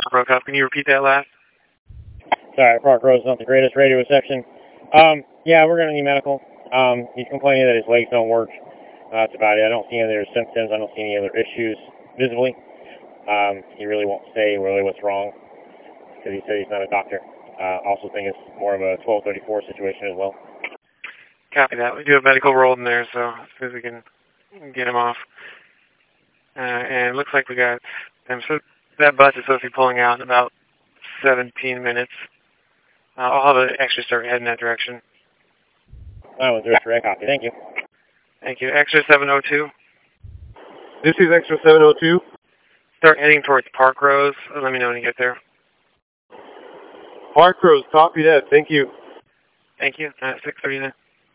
broke up. Can you repeat that last? Sorry, Park Road's not the greatest radio reception. Yeah, we're going to need medical. He's complaining that his legs don't work. That's about it. I don't see any other symptoms. I don't see any other issues visibly. He really won't say really what's wrong because he said he's not a doctor. Also think it's more of a 1234 situation as well. Copy that. We do have medical rolled in there, so as soon as we can get him off. And it looks like we got them. So that bus is supposed to be pulling out in about 17 minutes. I'll have an extra start heading that direction. 910 copy. Thank you. Thank you. Extra 702. This is Extra 702. Start heading towards Park Rose. Let me know when you get there. Park Rose, copy that. Thank you. Thank you. 639.